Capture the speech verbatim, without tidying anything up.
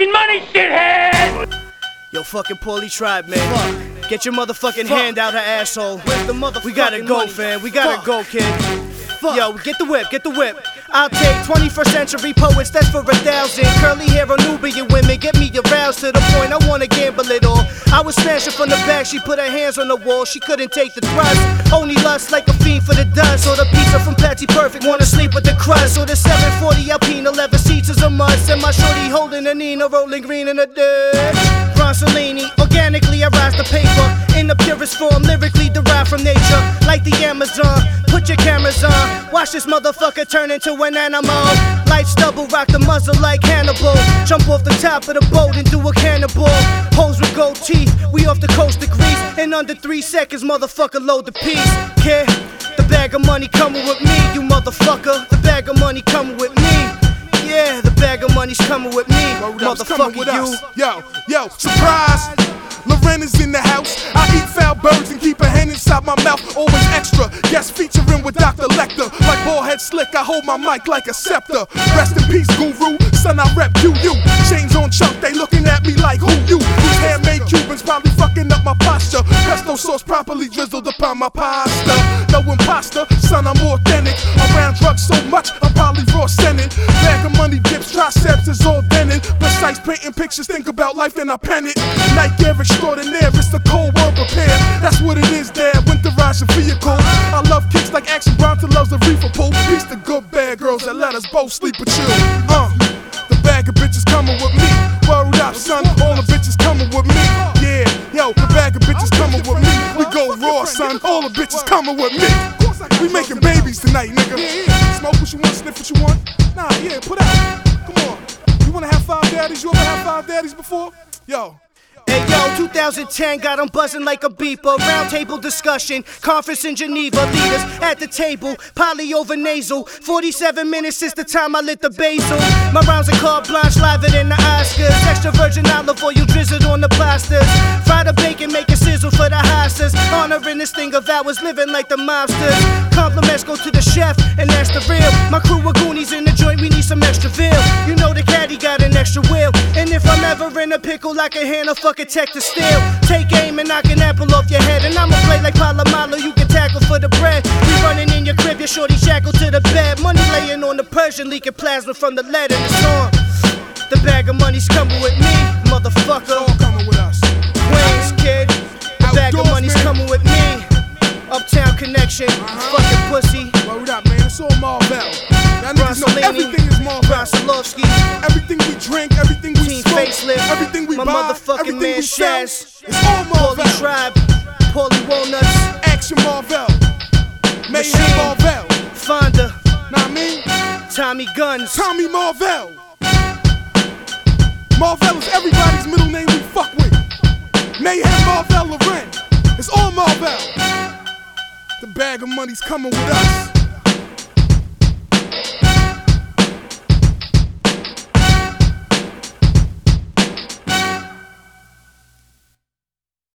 fucking money, shithead! Yo, fucking Paulie Tribe, man. Fuck. Get your motherfucking Fuck. hand out her asshole. Where's the motherfucking We gotta go, money? fam. We gotta Fuck. go, kid. Fuck. Yo, get the whip, get the whip. I'll take twenty-first century poets, that's for a thousand. Curly hair or Nubian women, get me aroused to the point I wanna gamble it all. I was smashing from the back, she put her hands on the wall. She couldn't take the thrust. Only lust like a fiend for the dust. Or the pizza from Patsy Perfect, wanna sleep with the crust. Or the seven forty Alpine, eleven seats is a must. And my shorty holding a Nina, rolling green in the dirt. Bronsolini, organically I rise the paper. In the purest form, lyrically derived from nature. Like the Amazon, put your cameras on. Watch this motherfucker turn into an animal. Lights double, rock the muzzle like Hannibal. Jump off the top of the boat and do a cannonball. Hoes with gold teeth, we off the coast of Greece. In under three seconds, motherfucker load the piece. Kid, the bag of money coming with me, you motherfucker. The bag of money coming with me. Yeah, the bag of money's coming with me, motherfucker, with you. Us. Yo, yo, surprise! Loren is in the house. I eat foul birds and keep a hand inside my mouth. Always extra. Guest featuring with Doctor Lecter. Like ballhead slick, I hold my mic like a scepter. Rest in peace, guru. Son, I rep Q U. Chains on chunk, they looking at me like who you? These handmade Cubans probably fucking up my posture. Pesto sauce properly drizzled upon my pasta. No imposter, son, I'm authentic. Around drugs so much, I'm probably raw scented. Bag of money dips, triceps is all dented. Precise painting pictures, think about life, then I pen it. Night gear extraordinaire, it's the cold world prepare. That's what it is there, winterizing vehicle. I love kicks like Action Bronson loves the reefer pool. Peace to good bad girls that let us both sleep with you. Uh, the bag of bitches coming with me. Word up, son, all the bitches coming with me. Yeah, yo, the bag of bitches coming with me. We go raw, son, all the bitches coming with me. We making babies tonight, nigga. Smoke what you want, sniff what you want. Nah, yeah, put out. Come on. You wanna have five daddies? You ever have five daddies before? Yo. Hey yo, two thousand ten got them buzzing like a beeper. Round table discussion, conference in Geneva. Leaders at the table, poly over nasal. forty-seven minutes since the time I lit the basil. My rounds are carte blanche, liver than the Oscars. Extra virgin olive oil drizzled on the plasters. Fry the bacon, make it sizzle for the hostas. Honoring this thing of ours, living like the mobsters. Compliments go to the chef, and that's the real. My crew of Goonies in the joint, we need some extra veal. You know the caddy got an extra wheel. And if I'm ever in a pickle, I can handle fucking tech to steal. Take aim and knock an apple off your head. And I'ma play like Palomalo, you can tackle for the bread. We running in your crib, your shorty shackled to the bed. Money laying on the Persian, leaking plasma from the lead in the storm. The bag of money's coming with me, motherfucker. All coming with us. Queens, kid. The bag of money's man. coming with me. Uptown Connection, uh-huh. fucking pussy. Word up, man, it's all Marvel. Y'all niggas know everything is Marvel. Bronsolovsky. Everything we drink, everything we Team smoke, Facelift. everything we My buy, motherfucking everything man we sell. Shaz. It's all Marvel. Paulie Tribe, Paulie Walnuts. Action Marvel. Mayhem Machine. Marvel. Fonda. Know what I mean? Tommy Guns. Tommy Marvel. Marvel is everybody's middle name we fuck with. Mayhem Marvel Loren. It's all Marvel. The bag of money's coming with us.